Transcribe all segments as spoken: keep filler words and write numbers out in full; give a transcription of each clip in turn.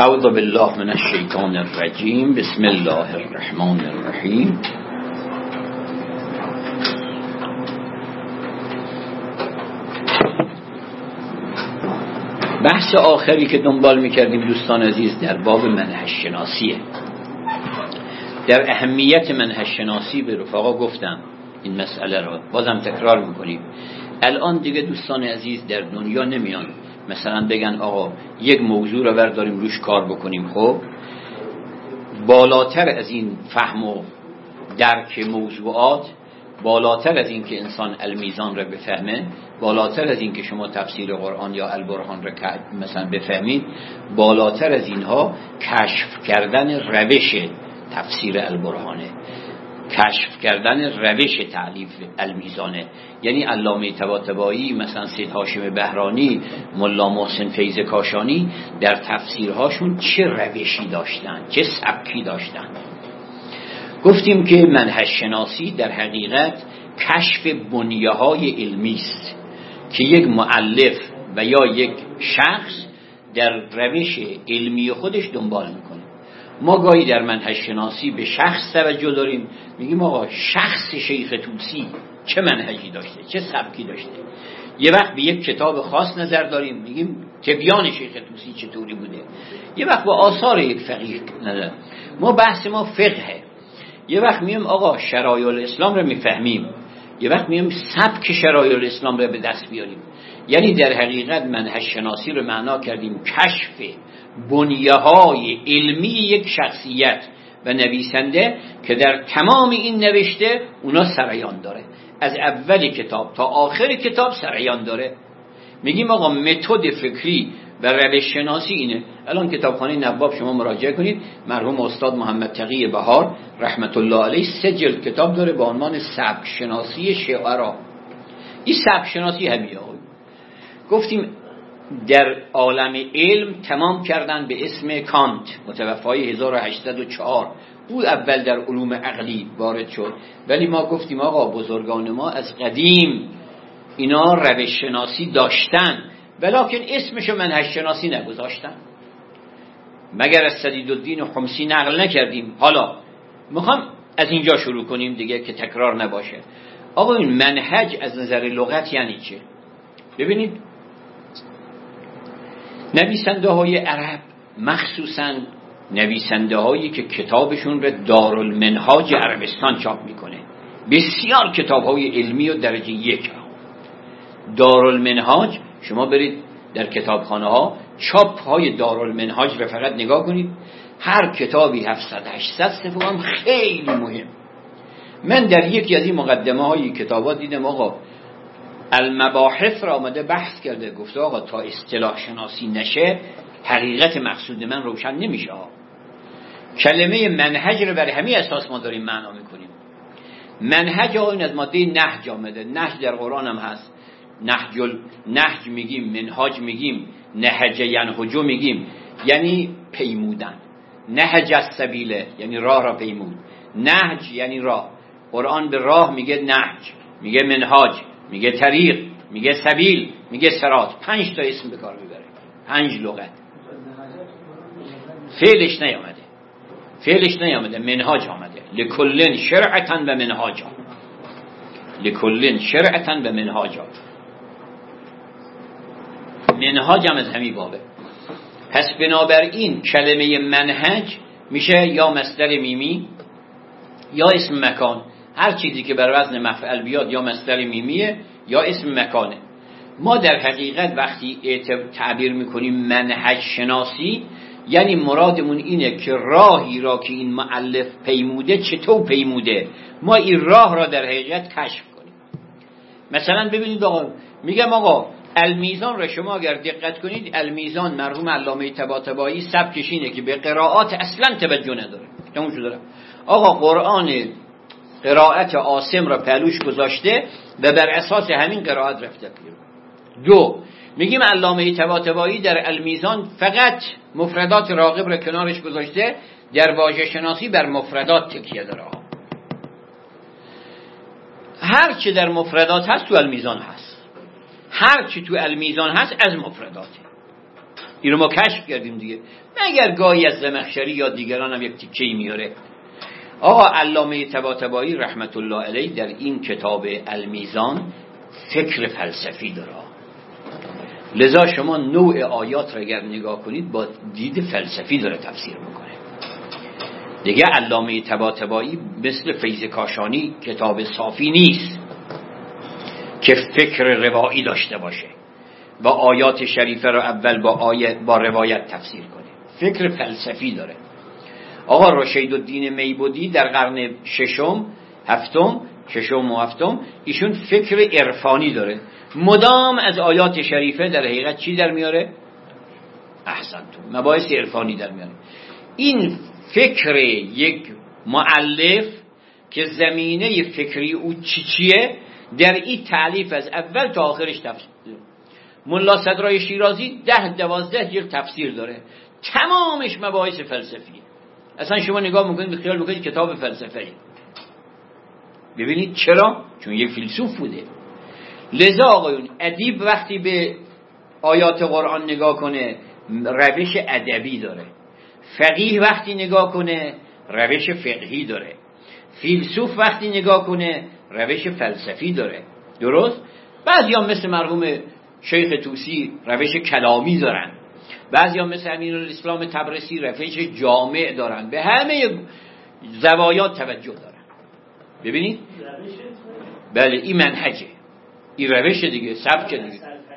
اعوذ بالله من الشیطان الرجیم. بسم الله الرحمن الرحیم. بحث آخری که دنبال میکردیم دوستان عزیز در باب منهج شناسیه. در اهمیت منهج شناسی به رفقا گفتم این مسئله رو بازم تکرار میکنیم. الان دیگه دوستان عزیز در دنیا نمیان مثلا بگن آقا یک موضوع رو برداریم روش کار بکنیم. خب بالاتر از این فهم و درک موضوعات، بالاتر از این که انسان المیزان رو بفهمه، بالاتر از این که شما تفسیر قرآن یا البرهان رو مثلا بفهمید، بالاتر از اینها کشف کردن روش تفسیر البرهانه، کشف کردن روش تعلیف المیزانه. یعنی علامه طباطبایی، مثلا سید هاشم بهرانی، ملا محسن فیض کاشانی در تفسیرهاشون چه روشی داشتن، چه سبکی داشتن. گفتیم که منهج شناسی در حقیقت کشف بنیه های علمی است که یک مؤلف و یا یک شخص در روش علمی خودش دنبال میکنه. ما گاهی در منهج شناسی به شخص توجه داریم، میگیم آقا شخص شیخ طوسی چه منهجی داشته، چه سبکی داشته. یه وقت به یک کتاب خاص نظر داریم، میگیم تبیان شیخ طوسی چطوری بوده. یه وقت با آثار یک فقیه نظر. ما بحث ما فقهه. یه وقت میگیم آقا شرایع الاسلام رو میفهمیم، یه وقت میگیم سبک شرایع الاسلام رو به دست بیاریم. یعنی در حقیقت منهج شناسی رو معنا کردیم کشف بنیه‌های علمی یک شخصیت و نویسنده که در تمام این نوشته اونا سریان داره، از اول کتاب تا آخر کتاب سریان داره. میگیم آقا متد فکری و روش شناسی اینه. الان کتابخانه نواب شما مراجعه کنید، مرحوم استاد محمد تقی بهار رحمت الله علیه سه جلد کتاب داره با عنوان سبک شناسی شعرا. این سبک شناسی همیه. گفتیم در عالم علم تمام کردن به اسم کانت متوفای هزار و هشتصد و چهار. او اول در علوم عقلی وارد شد، ولی ما گفتیم آقا بزرگان ما از قدیم اینا روش شناسی داشتن، ولکن اسمشو منهج شناسی نگذاشتن. مگر از سدیدالدین خمسی نقل نکردیم. حالا میخوام از اینجا شروع کنیم دیگه که تکرار نباشه. آقا این منهج از نظر لغت یعنی چه؟ ببینید نویسنده های عرب، مخصوصا نویسنده هایی که کتابشون رو دارالمنهاج عربستان چاپ میکنه، بسیار کتاب های علمی و درجه یک. دارالمنهاج شما برید در کتابخانه ها چاپ های دارالمنهاج رو فقط نگاه کنید، هر کتابی هفتصد هشتصد صفحه هم خیلی مهم. من در یکی از این مقدمه های کتابات دیدم آقا المباحث را آمده بحث کرده، گفته آقا تا اصطلاح شناسی نشه حقیقت مقصود من روشن نمیشه. کلمه منهج رو برای همین اساس ما داریم معنا میکنیم. منهج آقا این از ماده نهج آمده. نهج در قرآن هم هست. نهج نهج میگیم، منهاج میگیم، نهج ینهجو میگیم، یعنی پیمودن. نهج السبیل یعنی راه را پیمود. نهج یعنی راه. قرآن به راه میگه نهج، میگه منهاج، میگه طریق، میگه سبیل، میگه صراط. پنج تا اسم به کار میبره، پنج لغت. فعلش نیامده، فعلش نیامده، منهاج آمده. لکلن شرعتن و منهاجا، لکلن شرعتن و منهاجا. منهاج هم از همین بابه. پس بنابراین کلمه منهج میشه یا مصدر میمی یا اسم مکان. هر چیزی که بر وزن مفعل بیاد یا مصدر میمیه یا اسم مکانه. ما در حقیقت وقتی تعبیر میکنیم منهج شناسی، یعنی مرادمون اینه که راهی را که این مؤلف پیموده چطور پیموده، ما این راه را در حقیقت کشف کنیم. مثلا ببینید آقا، میگم آقا المیزان را شما اگر دقت کنید، المیزان مرحوم علامه طباطبایی سبکش اینه که به قرائات اصلا توجه نداره. تموم شد. آقا قرآن قرائت عاصم را پهلوش گذاشته و بر اساس همین قرائت رفته پیرو. دو، میگیم علامه طباطبایی در المیزان فقط مفردات راغب را کنارش گذاشته، در واژه شناسی بر مفردات تکیه داره. هر چی در مفردات هست تو المیزان هست، هر چی تو المیزان هست از مفرداته. این رو ما کشف کردیم دیگه. مگر گاهی از زمخشری یا دیگران هم یک تیکه‌ای میاره. آقا علامه طباطبایی رحمت الله علیه در این کتاب المیزان فکر فلسفی داره، لذا شما نوع آیات را اگر نگاه کنید با دید فلسفی داره تفسیر میکنه دیگه. علامه طباطبایی مثل فیض کاشانی کتاب صافی نیست که فکر روایی داشته باشه و آیات شریفه را اول با آیه با روایت تفسیر کنه. فکر فلسفی داره. آقا رشیدالدین میبودی در قرن ششم هفتم ششم و هفتم ایشون فکر عرفانی داره، مدام از آیات شریفه در حقیقت چی در میاره؟ احسنتون، مباحث عرفانی در میاره. این فکر یک مؤلف که زمینه فکری او چی چیه در این تألیف از اول تا آخرش تفسیر. ملا صدرای شیرازی ده دوازده جلد تفسیر داره، تمامش مباحث فلسفیه. اصلا شما نگاه میکنید به خیال میکنید کتاب فلسفه. ببینید چرا؟ چون یک فیلسوف بوده. لذا آقایون ادیب وقتی به آیات قرآن نگاه کنه روش ادبی داره، فقیه وقتی نگاه کنه روش فقهی داره، فیلسوف وقتی نگاه کنه روش فلسفی داره. درست؟ بعضی هم مثل مرحوم شیخ طوسی روش کلامی دارن، بعضی هم مثل امیرالاسلام طبرسی روش جامع دارن، به همه زوایات توجه دارن. ببینید؟ بله این منهجه، این روش دیگه، سبک دیگه.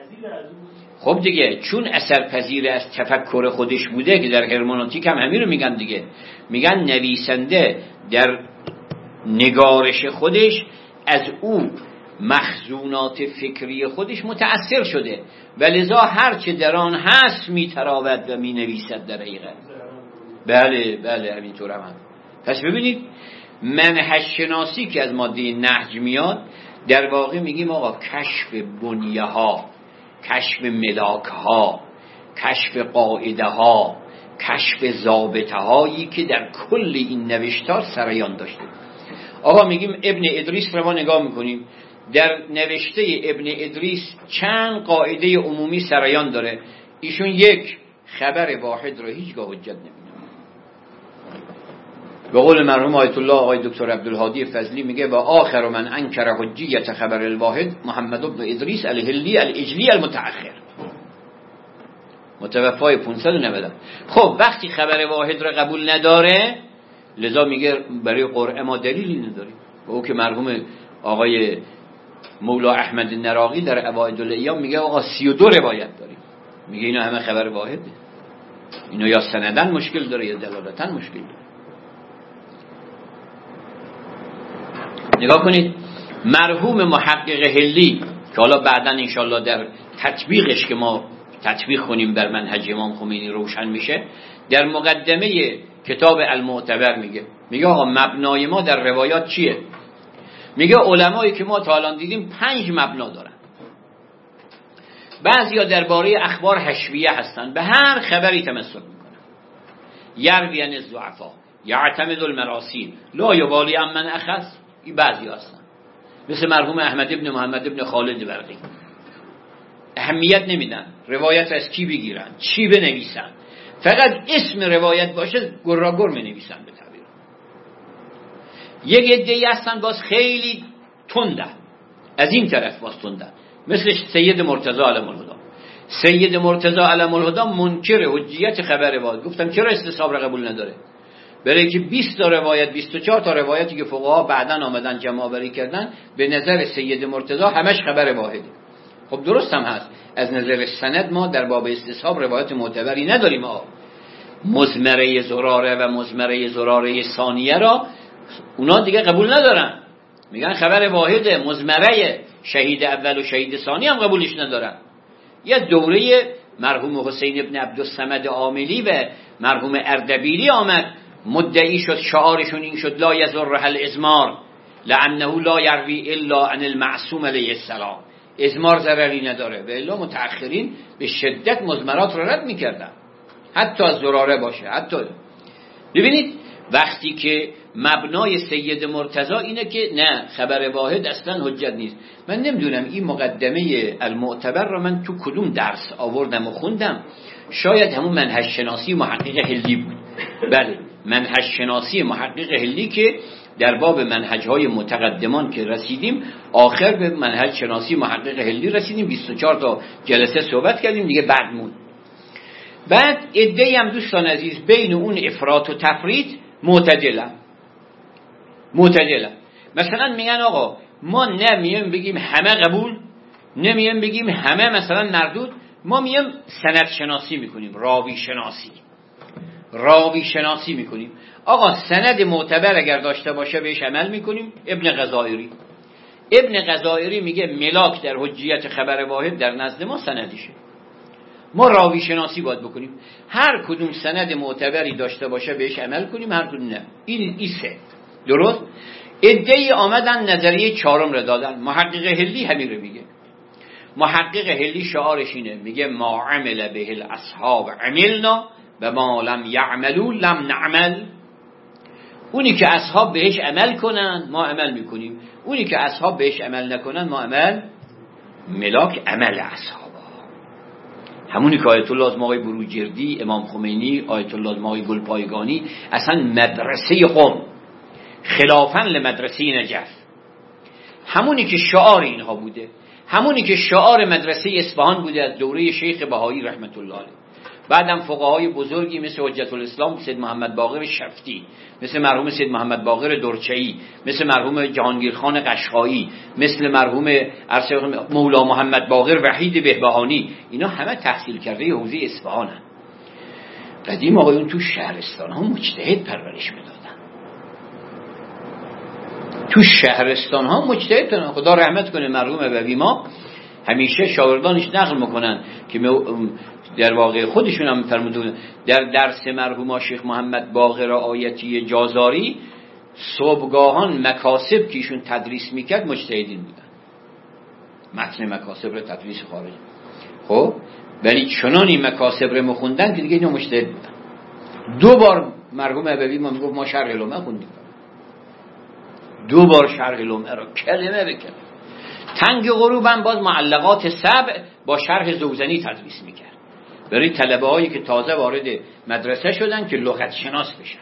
خب دیگه چون اثرپذیر از تفکر خودش بوده که در هرمنوتیک هم همین رو میگن دیگه، میگن نویسنده در نگارش خودش از او مخزونات فکری خودش متأثر شده و لذا هرچه در آن هست میتراود و مینویسد در حقیقت. بله بله همینطور هم, هم پس ببینید منهج شناسی که از ماده نهج میاد در واقع میگیم آقا کشف بنیه ها، کشف ملاک ها، کشف قاعده ها، کشف ضابطه هایی که در کل این نوشتار سریان داشته. آقا میگیم ابن ادریس رو ما نگاه میکنیم، در نوشته ابن ادریس چند قاعده عمومی سریان داره. ایشون یک خبر واحد رو هیچگاه حجت نمیدونه. به قول مرحوم آیت الله آقای دکتر عبدالهادی فضلی میگه و آخر من انکر حجیت خبر الواحد محمد بن ادریس الهلی الاجلی المتأخر، متوفای پانصد و نود. خب وقتی خبر واحد رو قبول نداره لذا میگه برای قرعه ما دلیلی نداریم. و او که مرحوم آقای مولا احمد نراقی در اوائد الایام میگه آقا سی و دو روایت داریم، میگه اینا همه خبر واحده، اینا یا سندن مشکل داره یا دلالتن مشکل داره. نگاه کنید مرحوم محقق هلی که حالا بعداً انشالله در تطبیقش که ما تطبیق کنیم بر منهج امام خمینی روشن میشه، در مقدمه کتاب المعتبر میگه میگه آقا مبنای ما در روایات چیه؟ میگه علمایی که ما تا الان دیدیم پنج مبنا دارن. بعضیا درباره اخبار حشویه هستن، به هر خبری تمسک میکنن. یروی عن الضعفاء، یعتمد المراسیل، لا یبالی عمن اخذ. این بعضی هستن مثل مرحوم احمد ابن محمد ابن خالد برقی، اهمیت نمیدن روایت از کی بگیرن چی بنویسن، فقط اسم روایت باشه گراگر منویسن. به تعبیر یک عده‌ای هستن باز خیلی تندن، از این طرف باز تندن، مثل سید مرتضی علم الهدی. سید مرتضی علم الهدی منکر حجیت خبر واحد. گفتم چرا استصحاب را قبول نداره؟ برای که بیست تا روایت بیست و چهار تا روایتی که فقها بعدن آمدن جمع آوری کردن به نظر سید مرتضی همش خبر واحده. خب درست هم هست، از نظر سند ما در باب استصحاب روایت معتبری نداریم. آه مزمره زراره و مزمره زراره ثانیه را اونا دیگه قبول ندارن، میگن خبر واحده. مزمره شهید اول و شهید ثانی هم قبولش ندارن. یه دوره مرحوم حسین ابن عبدالصمد عاملی و مرحوم اردبیلی آمد، مدعی شد، شعارشون این شد لا یضرها الازمار لانه لا یروی الا عن المعصوم علیه السلام. ازمار ضرری نداره. و الا متأخرین به شدت مزمرات رو رد میکردن، حتی از زراره باشه. حتی ببینید وقتی که مبنای سید مرتضی اینه که نه خبر واحد اصلا حجت نیست. من نمیدونم این مقدمه المعتبر رو من تو کدوم درس آوردم و خوندم، شاید همون منهج شناسی محقق هلی بود. بله، منهج شناسی محقق هلی که در باب منهج‌های متقدمان که رسیدیم، آخر به منهج شناسی محقق هلی رسیدیم، بیست و چهار تا جلسه صحبت کردیم دیگه، بعد مون. بعد عده‌ای هم دوستان عزیز بین اون افراط و تفریط معتدلن. معتدلن مثلا میگن آقا ما نمییم بگیم همه قبول، نمییم بگیم همه مثلا مردود، ما مییم سند شناسی میکنیم، راوی شناسی راوی شناسی میکنیم. آقا سند معتبر اگر داشته باشه بهش عمل میکنیم. ابن غزائری ابن غزائری میگه ملاک در حجیت خبر واحد در نزد ما سندیشه، ما راوی شناسی باید بکنیم. هر کدوم سند معتبری داشته باشه بهش عمل کنیم، هر کدوم نه. این این سه. درست؟ عده‌ای آمدن نظریه چهارم رو دادن. محقق هلی همین رو میگه. محقق هلی شعارش اینه، میگه ما عمل به الاصحاب عملنا و ما لم یعملوا لم نعمل. اونی که اصحاب بهش عمل کنن ما عمل میکنیم، اونی که اصحاب بهش عمل نکنن ما عمل. ملاک عمل اصحاب، همونی که آیت الله آقای بروجردی، امام خمینی، آیت الله آقای گلپایگانی، اصلا مدرسه قم خلافاً لمدرسه نجف، همونی که شعار اینها بوده، همونی که شعار مدرسه اصفهان بوده از دوره شیخ بهایی رحمت الله علیه. بعدم فقهای بزرگی مثل حجت الاسلام سید محمد باقر شفتی، مثل مرحوم سید محمد باقر درچه‌ای، مثل مرحوم جهانگیرخان قشقایی، مثل مرحوم مولا محمد باقر وحید بهبهانی، اینا همه تحصیل کرده حوزه اصفهانن. قدیم آقایون تو شهرستان ها مجتهد پرورش میدادن، تو شهرستان ها مجتهد دادن. خدا رحمت کنه مرحوم ابوی ما همیشه شاگردانش نقل میکنن که در واقع خودشون هم فرمودن در درس مرحوم شیخ محمد باقر آیتی جازاری صبحگاهان مکاسب که ایشون تدریس میکرد مجتهدین بودن، متن مکاسب رو تدریس خارج. خب ولی چنانی مکاسب رو مخوندن که دیگه اینا مجتهد بودن. دو بار مرحوم ابوی ما میگفت ما شرح لمعه خوندیم، دو بار شرح لمعه رو کلمه به کلمه. تنگ غروبم باز معلقات سبع با شرح زوزنی تدریس میکرد برای طلبه هایی که تازه وارد مدرسه شدن که لغت شناس بشن.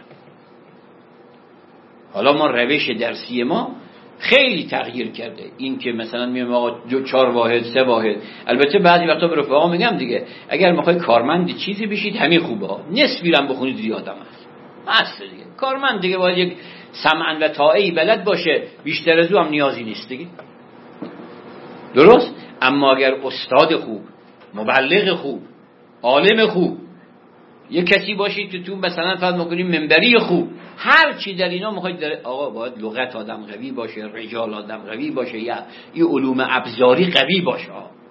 حالا ما روش درسی ما خیلی تغییر کرده، این که مثلا میگم آقا چهار واحد سه واحد. البته بعضی وقتا به رفقا میگم دیگه اگر میخوای کارمند چیزی بشید همین خوبه ها، نصفی هم بخونید زیادم هست هست دیگه. کارمند دیگه باید یک سمعن و طاعه‌ای بلد باشه، بیشتر از او هم نیازی نیست دیگه. درست؟ اما اگر استاد خوب، مبلغ خوب، عالم خوب، یک کسی باشید که تو مثلا فرض می‌کنیم منبری خوب، هر چی در اینا میخواید در آقا باید لغت آدم قوی باشه، رجال آدم قوی باشه، یا این علوم ابزاری قوی باشه.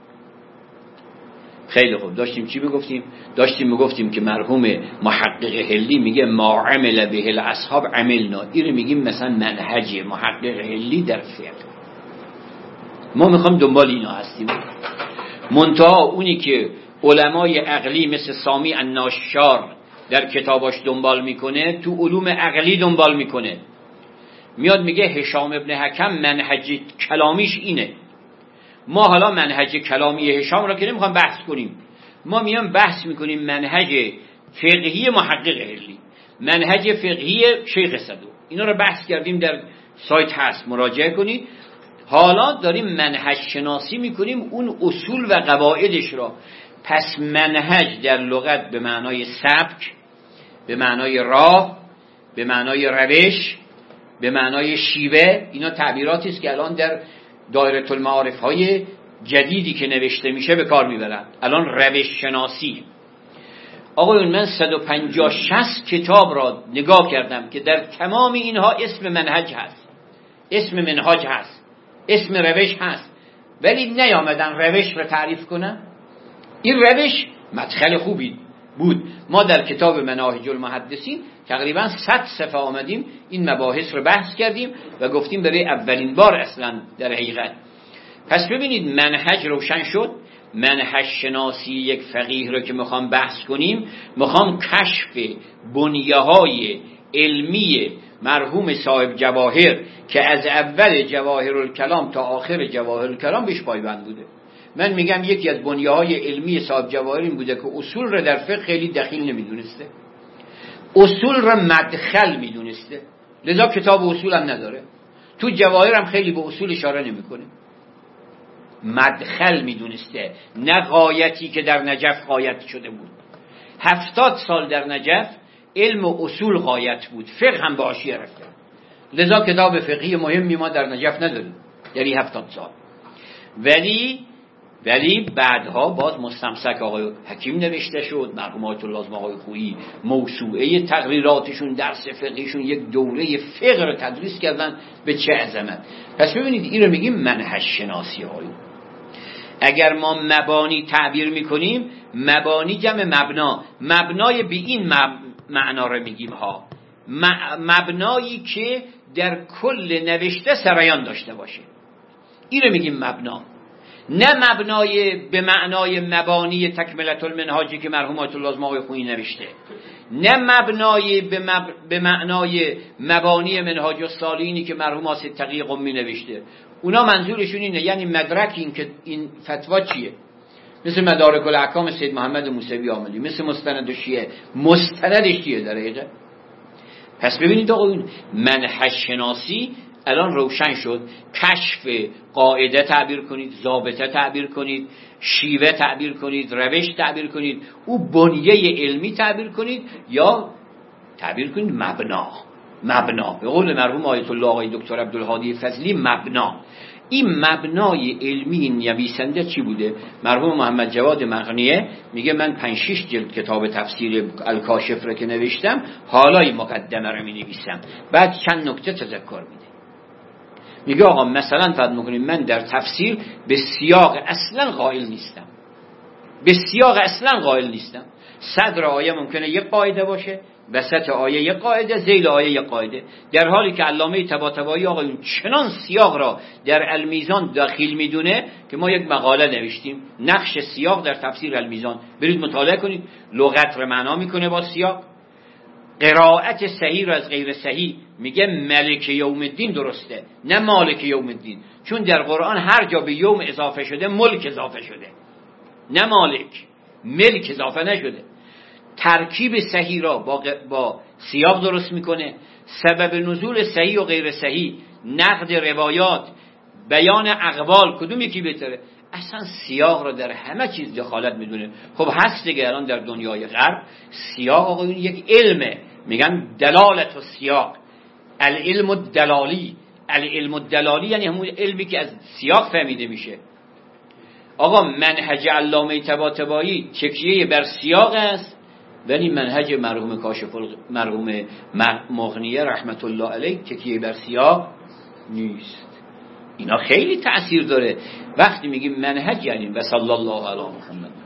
خیلی خوب. داشتیم چی میگفتیم؟ داشتیم میگفتیم که مرحوم محقق هلی میگه ما عمل به الاصحاب عملنا. این میگیم مثلا منهج محقق هلی در فقه. ما میخوام دنبال اینا هستیم. منتها اونی که علمای عقلی مثل سامی الناشار در کتاباش دنبال میکنه، تو علوم عقلی دنبال میکنه، میاد میگه هشام ابن حکم منهج کلامیش اینه. ما حالا منهج کلامی هشام را که نمیخوام بحث کنیم، ما میام بحث میکنیم منهج فقهی محقق هلی، منهج فقهی شیخ صدوق. اینا رو بحث کردیم، در سایت هست مراجعه کنید. حالا داریم منهج شناسی میکنیم، اون اصول و قواعدش را. پس منهج در لغت به معنای سبک، به معنای راه، به معنای روش، به معنای شیوه. اینا تعبیراتی است که الان در دایره المعارف های جدیدی که نوشته میشه به کار میبرن. الان روش شناسی. آقایون من صد و پنجاه شصت کتاب را نگاه کردم که در تمام اینها اسم منهج هست، اسم منهج هست، اسم روش هست، ولی نیامدن روش را تعریف کنن. این روش مدخل خوبی بود. ما در کتاب مناهج المحدثین تقریبا صد صفحه آمدیم این مباحث رو بحث کردیم و گفتیم برای اولین بار اصلا در حقیقت. پس ببینید منهج روشن شد. منهج شناسی یک فقیه رو که میخوام بحث کنیم، میخوام کشف بنیه های علمی مرحوم صاحب جواهر که از اول جواهر الکلام تا آخر جواهر الکلام بهش پایبند بوده. من میگم یکی از بنیه‌های علمی صاحب جواهر این بوده که اصول را در فقه خیلی دخیل نمیدونسته، اصول را مدخل میدونسته، لذا کتاب اصول هم نداره. تو جواهر هم خیلی به اصول اشاره نمیکنه، مدخل میدونسته، نه غایتی که در نجف غایت شده بود. هفتاد سال در نجف علم و اصول غایت بود، فقه هم به حاشیه رفته، لذا کتاب فقهی مهمی ما در نجف نداریم یعنی هفتاد سال. ولی ولی بعدها باز مستمسک آقای حکیم نوشته شد، مرحوم آیت الله اعظم آقای خویی موسوعه تقریراتشون، درس فقهیشون، یک دوره فقه رو تدریس کردن به چه عظمت. پس ببینید این رو میگیم منهج شناسی های. اگر ما مبانی تعبیر میکنیم، مبانی جمع مبنا، مبنای به این معنا رو میگیم ها، مبنایی که در کل نوشته سرایان داشته باشه، این رو میگیم مبنا. نه مبنای به معنای مبانی تکملة المنهاجی که مرحوم آیت الله اعظم آقای خویی نوشته، نه مبنای به, مب... به معنای مبانی منهاج الصالحینی که مرحوم آصف تقی قمی نوشته. اونا منظورشون اینه، یعنی مدرک این که این فتوا چیه، مثل مدارک الاحکام سید محمد موسوی عاملی، مثل مستند شیعه، مستندش چیه در حقیقت. پس ببینید آقا این منهج شناسی الان روشن شد. کشف قاعده تعبیر کنید، ضابطه تعبیر کنید، شیوه تعبیر کنید، روش تعبیر کنید، او بنیه علمی تعبیر کنید، یا تعبیر کنید مبنا. مبنا به قول مرحوم آیت الله آقای دکتر عبدالهادی فضلی، مبنا. این مبنای علمی نویسنده چی بوده؟ مرحوم محمد جواد مغنیه میگه من پنج شش جلد کتاب تفسیر الکاشف را که نوشتم، حالا این مقدمه رو می نویسم، بعد چند نکته تذکر میده. میگه آقا مثلا فرض میکنیم من در تفسیر به سیاق اصلا قائل نیستم، به سیاق اصلا قائل نیستم. صدر آیه ممکنه یک قاعده باشه، وسط آیه یک قاعده، ذیل آیه یک قاعده، در حالی که علامه طباطبایی آقا اون چنان سیاق را در المیزان داخل میدونه که ما یک مقاله نوشتیم، نقش سیاق در تفسیر المیزان، برید مطالعه کنید. لغت رو معنا میکنه با سیاق، قرائت صحیح رو از غیر صحیح میگه ملک یوم الدین درسته، نه مالک یوم الدین، چون در قرآن هر جا به یوم اضافه شده ملک اضافه شده، نه مالک، ملک اضافه نشده. ترکیب صحیح را با, با سیاق درست میکنه، سبب نزول صحیح و غیر صحیح، نقد روایات، بیان اقوال، کدوم یکی بهتره. اصلا سیاق را در همه چیز دخالت میدونه. خب هست دیگه الان در دنیای غرب سیاق آقا یک علمه، میگن دلالت و سیاق، العلم الدلالی. العلم الدلالی یعنی همون علمی که از سیاق فهمیده میشه. آقا منهج علامه طباطبایی تکیه بر سیاق است، ولی منهج مرحوم کاشف مرحوم مغنیه رحمت الله علیه تکیه بر سیاق نیست. اینا خیلی تأثیر داره. وقتی میگیم منهج یعنی و صلی الله علی محمد.